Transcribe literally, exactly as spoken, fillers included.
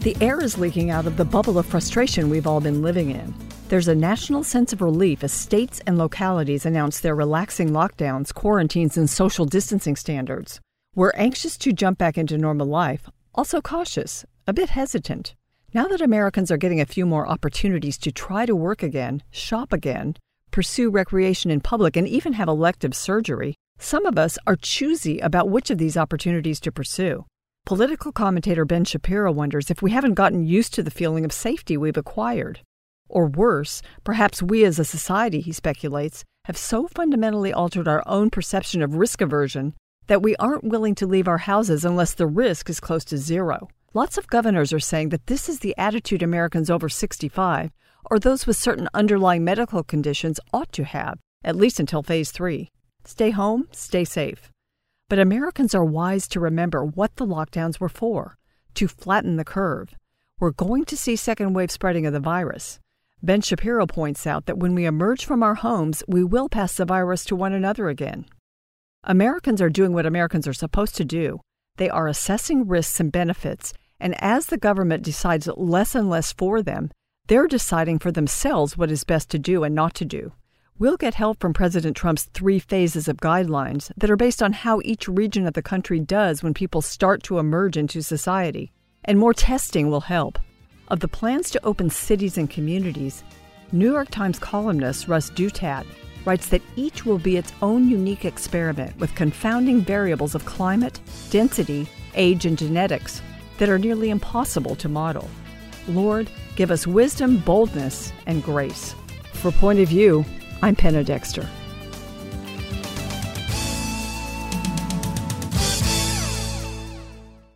The air is leaking out of the bubble of frustration we've all been living in. There's a national sense of relief as states and localities announce their relaxing lockdowns, quarantines, and social distancing standards. We're anxious to jump back into normal life, also cautious, a bit hesitant. Now that Americans are getting a few more opportunities to try to work again, shop again, pursue recreation in public, and even have elective surgery, some of us are choosy about which of these opportunities to pursue. Political commentator Ben Shapiro wonders if we haven't gotten used to the feeling of safety we've acquired. Or worse, perhaps we as a society, he speculates, have so fundamentally altered our own perception of risk aversion that we aren't willing to leave our houses unless the risk is close to zero. Lots of governors are saying that this is the attitude Americans over sixty-five or those with certain underlying medical conditions ought to have, at least until phase three. Stay home, stay safe. But Americans are wise to remember what the lockdowns were for, to flatten the curve. We're going to see second wave spreading of the virus. Ben Shapiro points out that when we emerge from our homes, we will pass the virus to one another again. Americans are doing what Americans are supposed to do. They are assessing risks and benefits, and as the government decides less and less for them, they're deciding for themselves what is best to do and not to do. We'll get help from President Trump's three phases of guidelines that are based on how each region of the country does when people start to emerge into society. And more testing will help. Of the plans to open cities and communities, New York Times columnist Russ Dutat writes that each will be its own unique experiment with confounding variables of climate, density, age, and genetics that are nearly impossible to model. Lord, give us wisdom, boldness, and grace. For Point of View, I'm Penna Dexter.